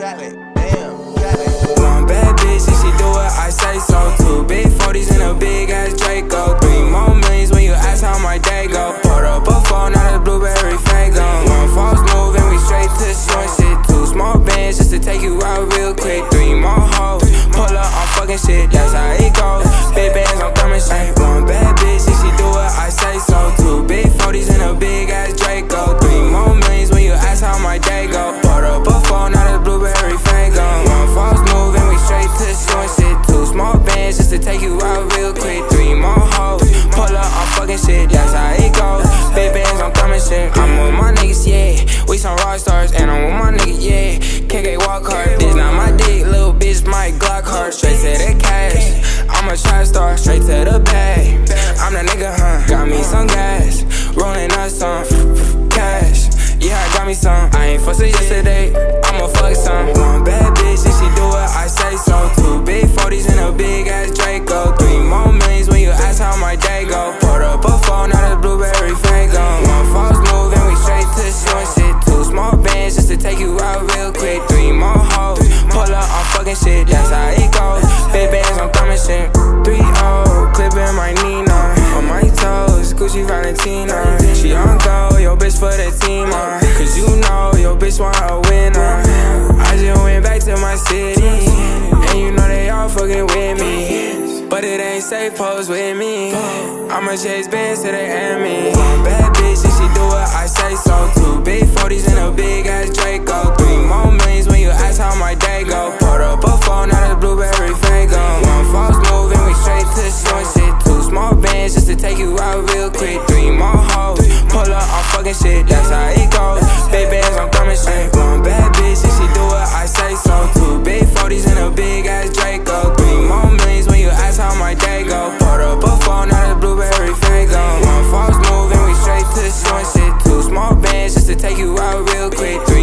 One bad bitch and she do what I say so. 2 big 40s and a big ass Draco. 3 more millions when you ask how my day go. Poured up a phone, not a blueberry Faygo. 1 false move and we straight to short shit. 2 small bands just to take you out real quick. 3 more hoes, pull up on fucking shit, that's how it goes. Big bands, I'm coming straight. One bad bitch and she do what I say so. 2 big 40s and a big ass Draco. 3 more millions when you ask how my day go. Poured up a phone, not a blueberry Faygo. 1 false move and we straight to short shit. 2 small bands just to take you out real quick. 3 more hoes, pull up on fucking shit, that's how it goes. Big bands, I'm coming straight. I'm with my niggas, yeah. We some rock stars, and I'm with my niggas, yeah. KK walk hard, this not my dick, little bitch, my Glock hard. Straight to the cash, I'm a trap star, straight to the bag. I'm the nigga, huh? Got me some gas, rolling up some cash. Yeah, I got me some. I ain't fussing yesterday, I'ma fuck some. One bad bitch and she do what I say so. 2 big 40s and a big ass Draco. 3 more millions when you ask how my day go. Poured up a phone, not a blueberry Faygo. 1 false move and we straight to short shit. 2 small bands just to take you out real quick. 3 more hoes, pull up on fucking shit, that's how it goes. Big bands, I'm coming shit. 3-0, clipping my Nina. On my toes, Gucci Valentina. She on go, yo bitch for the team, cause you know your bitch want a winner. I just went back to my city, and you know they all fucking with me. But it ain't safe, pose with me. I'ma chase bands to the enemy. One bad bitch and she do what I say so. 2 big 40s and a big ass Draco. 3 more millions when you ask how my day go. Poured up a phone, not a blueberry Faygo. 1 false move and we straight to short shit. 2 small bands just to take you out real quick. 3 more hoes, pull up on fucking shit, that's how it goes. Big bands, I'm coming straight. One bad bitch and she do what I say so. 2 big 40s and a big ass Draco. 3 more millions when you ask how my day go. Poured up a phone, not a blueberry Faygo. 1 false move and we straight to short shit. 2 small bands just to take you out real quick.